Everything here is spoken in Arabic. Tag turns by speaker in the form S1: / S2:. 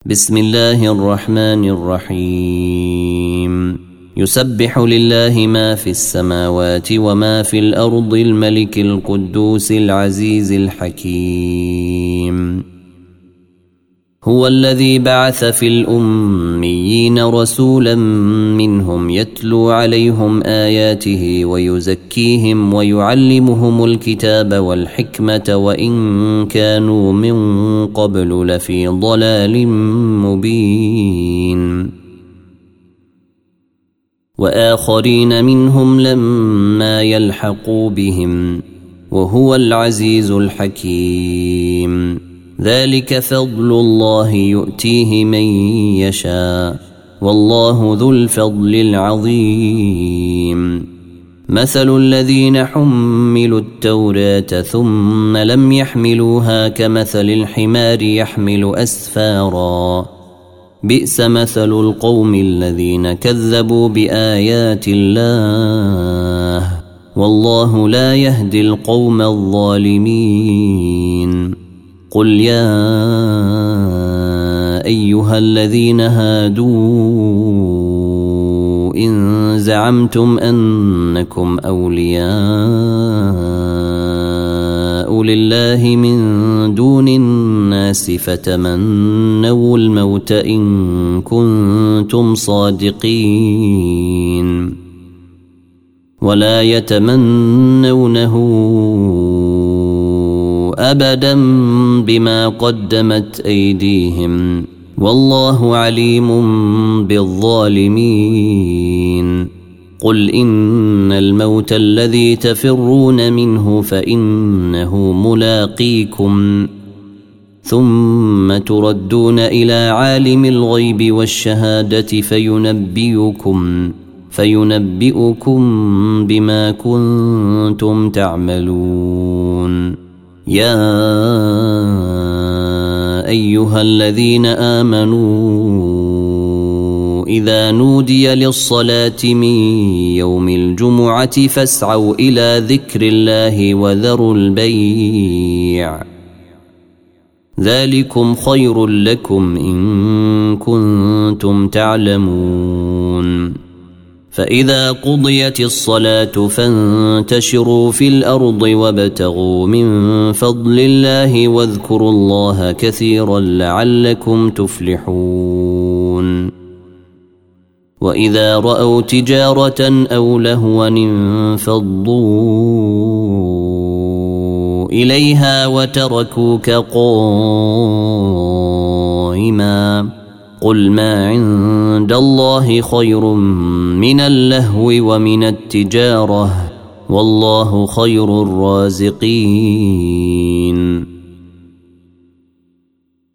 S1: بسم الله الرحمن الرحيم يسبح لله ما في السماوات وما في الأرض الملك القدوس العزيز الحكيم هو الذي بعث في الأميين رسولا منهم يتلو عليهم آياته ويزكيهم ويعلمهم الكتاب والحكمة وإن كانوا من قبل لفي ضلال مبين وآخرين منهم لما يلحقوا بهم وهو العزيز الحكيم ذلك فضل الله يؤتيه من يشاء والله ذو الفضل العظيم مثل الذين حملوا التوراة ثم لم يحملوها كمثل الحمار يحمل أسفارا بئس مثل القوم الذين كذبوا بآيات الله والله لا يهدي القوم الظالمين قل يا أيها الذين هادوا إن زعمتم أنكم أولياء لله من دون الناس فتمنوا الموت إن كنتم صادقين ولا يتمنونه أبدا بما قدمت أيديهم والله عليم بالظالمين قل إن الموت الذي تفرون منه فإنه ملاقيكم ثم تردون إلى عالم الغيب والشهادة فينبئكم بما كنتم تعملون يا أيها الذين آمنوا إذا نودي للصلاة من يوم الجمعة فاسعوا إلى ذكر الله وذروا البيع ذلكم خير لكم إن كنتم تعلمون فإذا قضيت الصلاة فانتشروا في الأرض وابتغوا من فضل الله واذكروا الله كثيرا لعلكم تفلحون وإذا رأوا تجارة أو لهوا انفضوا إليها وتركوك قائما قل ما عند الله خير من اللهو ومن التجارة والله خير الرازقين